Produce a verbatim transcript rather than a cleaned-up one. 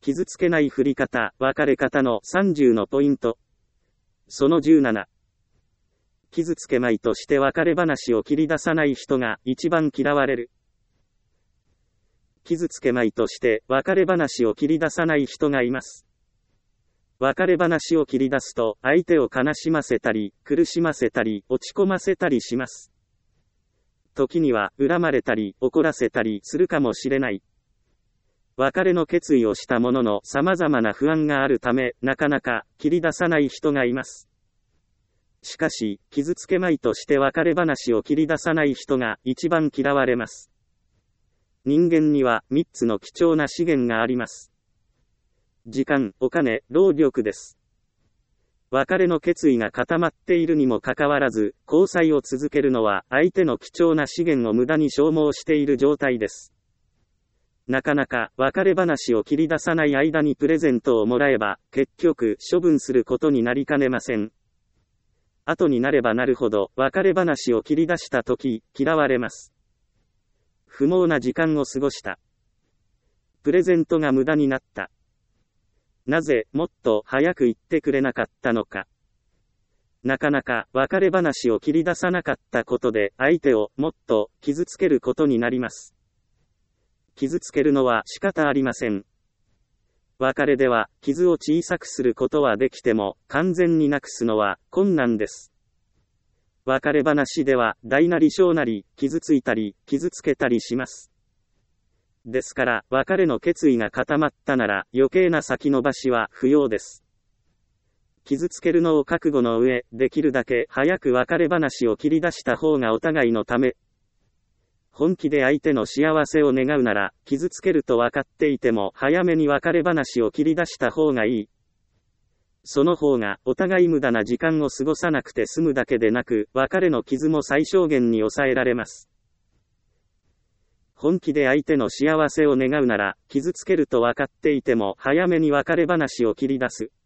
傷つけない振り方、別れ方のさんじゅうのポイント。そのじゅうなな。傷つけまいとして別れ話を切り出さない人が一番嫌われる。傷つけまいとして別れ話を切り出さない人がいます。別れ話を切り出すと相手を悲しませたり、苦しませたり、落ち込ませたりします。時には恨まれたり、怒らせたりするかもしれない。別れの決意をしたものの様々な不安があるため、なかなか切り出さない人がいます。しかし、傷つけまいとして別れ話を切り出さない人が一番嫌われます。人間にはみっつの貴重な資源があります。時間、お金、労力です。別れの決意が固まっているにもかかわらず、交際を続けるのは相手の貴重な資源を無駄に消耗している状態です。なかなか別れ話を切り出さない間にプレゼントをもらえば、結局処分することになりかねません。後になればなるほど別れ話を切り出したとき、嫌われます。不毛な時間を過ごした。プレゼントが無駄になった。なぜもっと早く言ってくれなかったのか。なかなか別れ話を切り出さなかったことで相手をもっと傷つけることになります。傷つけるのは仕方ありません。別れでは傷を小さくすることはできても完全になくすのは困難です。別れ話では大なり小なり傷ついたり傷つけたりします。ですから別れの決意が固まったなら余計な先延ばしは不要です。傷つけるのを覚悟の上、できるだけ早く別れ話を切り出した方がお互いのため。本気で相手の幸せを願うなら、傷つけると分かっていても早めに別れ話を切り出した方がいい。その方がお互い無駄な時間を過ごさなくて済むだけでなく、別れの傷も最小限に抑えられます。本気で相手の幸せを願うなら、傷つけると分かっていても早めに別れ話を切り出す。